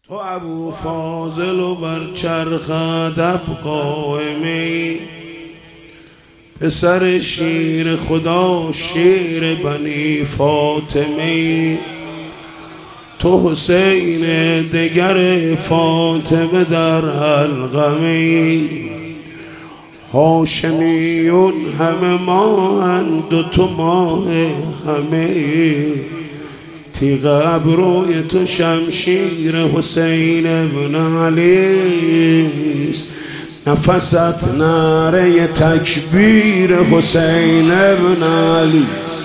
تو ابو فاضل و بر چرخ ادب قائمی، پسر شیر خدا شیر بنی فاطمی. تو حسین دگر فاطمه در القمی، هاشمیون همه ماهند و تو ماه همه. تیغ ابروی تو شمشیر حسین ابن علیست، نفست نعره تکبیر حسین ابن علیست.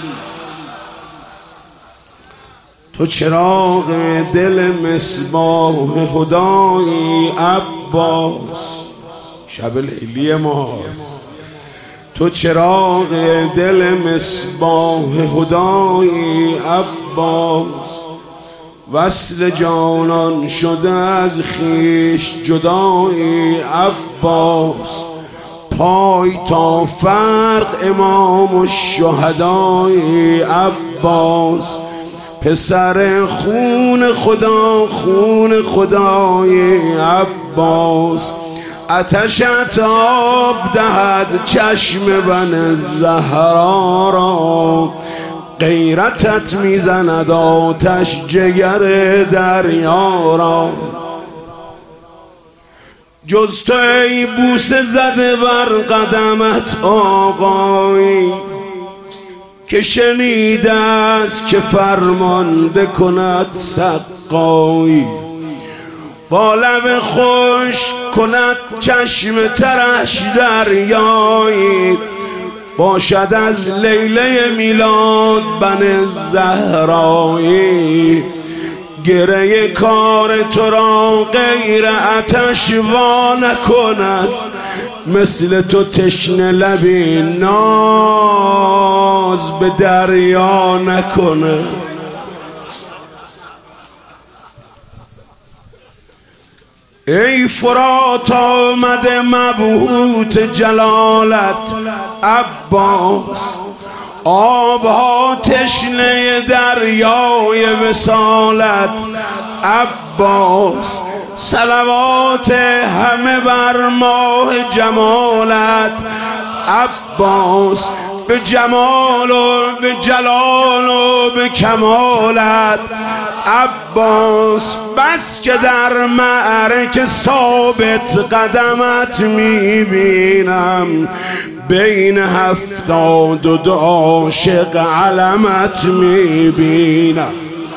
تو چراغ دل مصباح خدایی عباس، شب لیلی ماست. تو چراغ دل مصباح خدایی عباس، وصل جانان شده از خویش جدایی عباس. پای تا فرق امام الشهدایی عباس، پسر خون خدا خون خدای عباس. آتشت آب دهد چشم بن الزهرا را، غیرتت میزند آتش جگر دریا را. جز تو ای بوسه زده بر قدمت آقایی، که شنیده است که فرمانده کند سقایی. با لب خوش کند چشم ترش دریایی، باشد از لیله میلاد بن زهرایی. گره کار تو را غیر آتش وا نکند، مثل تو تشنه لبی ناز به دریا نکند. ای فرات آمده مبهوت جلالت عباس، آبها تشنه دریای وصالت عباس. صلوات همه بر ماه جمالت عباس، به جمال و به جلال و به کمالت عباس. بس که در معرکه ثابت قدمت میبینم، بین 72 عاشق علمت میبینم.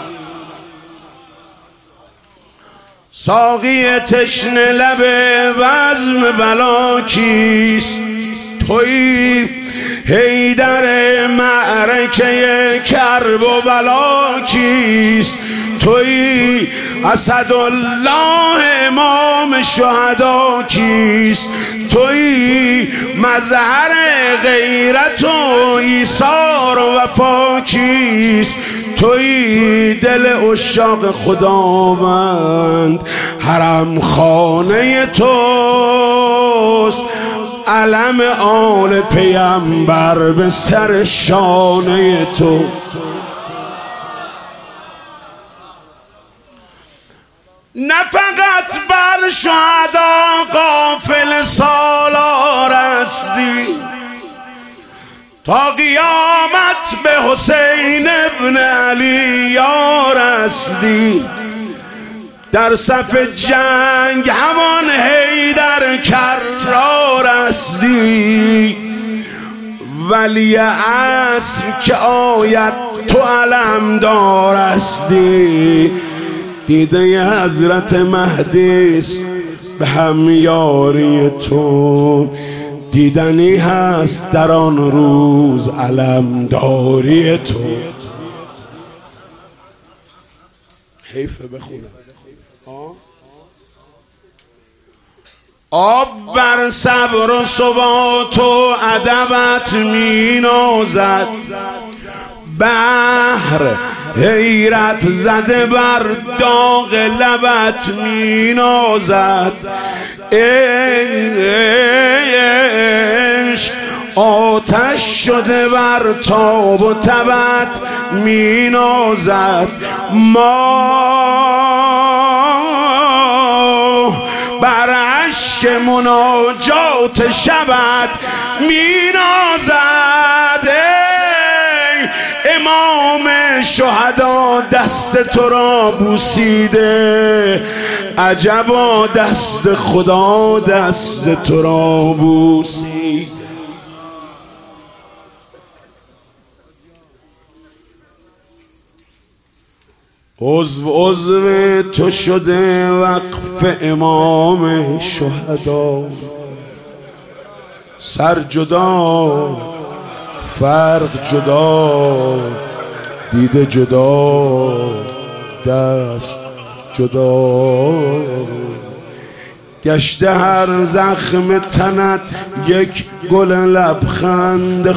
ساقی تشنه لب بزم بلا کیست؟ تویی حیدر معرکه کرب و بلا کیست؟ تویی اسدالله امام شهدا کیست؟ تویی مظهر غیرت و ایثار و وفا کیست؟ تویی دل عشاق خداوند، حرم خانه توست. علم آل پیمبر به سر شانه تو. نه فقط بر شهدا غافل سالار هستی، تا قیامت به حسین ابن علی یار هستی. در صف جنگ همان حیدر کرار هستی، ولی عصر که آید تو علمدار هستی. دیده حضرت مهدیست به همیاری تو، دیدنی هست در آن روز علمداری تو. حیفه بخونم. آب بر صبر و ثبات و ادبت می نازد، بحر حیرت زده بر داغ لبت می نازد. عشق آتش شده بر تاب و تبت می نازد. ما بر اشک مناجات شبت می نازد. امام شهدا دست تو را بوسیده، عجبا دست خدا دست تو را بوسید. عضو تو شده وقف امام شهدا، سر جدا فرق جدا، دیده جدا دست جدا، گشته هر زخم تنت یک گل لبخند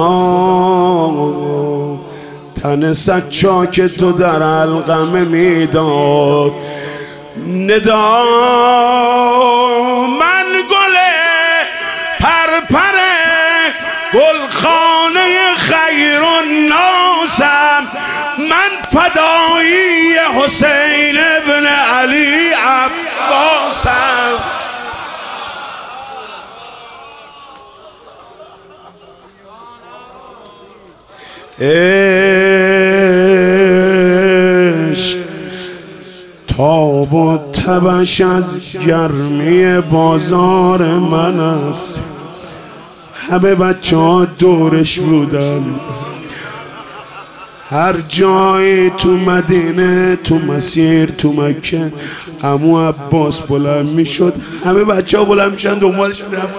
خدا. تن صد چاک تو در القمه میداد ندا. من گل پرپر گلخانه خیر الناسم، من فدایی حسین ابن علی عباسم. عشق تاب و تبش از گرمی بازار من است. همه بچه ها دورش بودن، هر جایی تو مدینه، تو مسیر، تو مکه عمو عباس بلند می شد، همه بچه ها بلند می شدن دنبالش می رفت.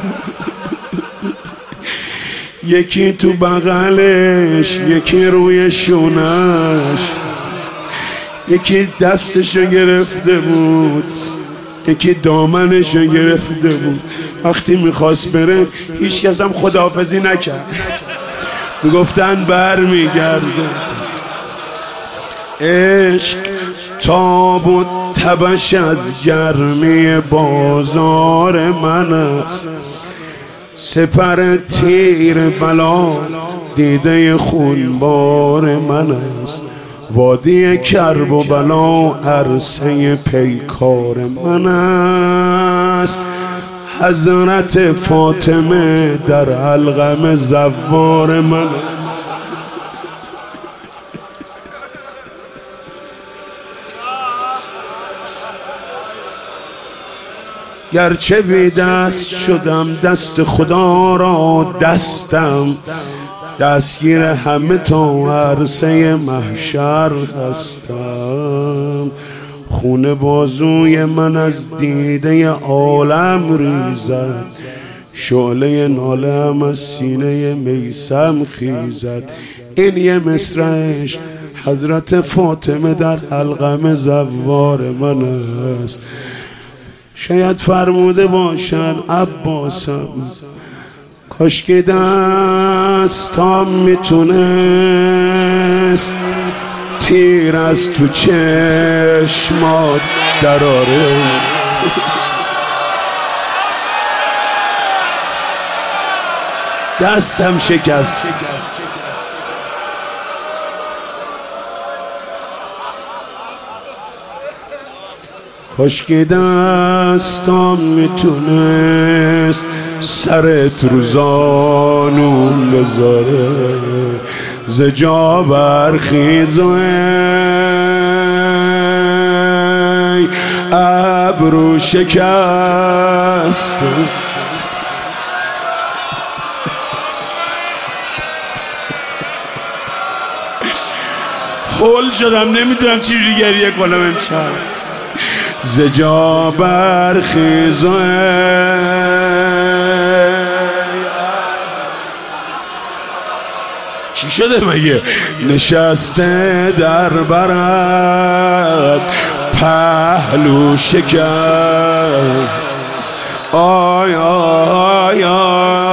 یکی تو بغلش، یکی روی شونش، یکی دستشو گرفته بود، یکی دامنشو گرفته بود. وقتی میخواست بره هیچ کس هم خداحافظی نکرد، میگفتن بر میگرده. عشق تاب و تبش از گرمی بازار من است، سپر تیر بلا دیده خونبار من است. وادی کرب و بلا عرصه پیکار من است. حضرت فاطمه در القمه زوار من است. گرچه بی دست شدم دست خدا را دستم، دستگیر همه تا عرصه محشر هستم. خون بازوی من از دیده عالم ریزد، شعله ناله‌ام از سینه میثم خیزد. این یه مصرعش حضرت فاطمه در القمه زوار من است. شاید فرموده باشن عباسم کاش که دستم میتونست تیر از تو چشمات دراره. دستم شکست، کاش که دستم میتونست سرت رو زانون بذاره. ز جا برخیز و ای ابرو شکست. هول شدم نمیدونم چی گریه کنم امشب. ز جا برخیز و چی شده مگه؟ نشسته در برد پهلو شکر. آی آی آی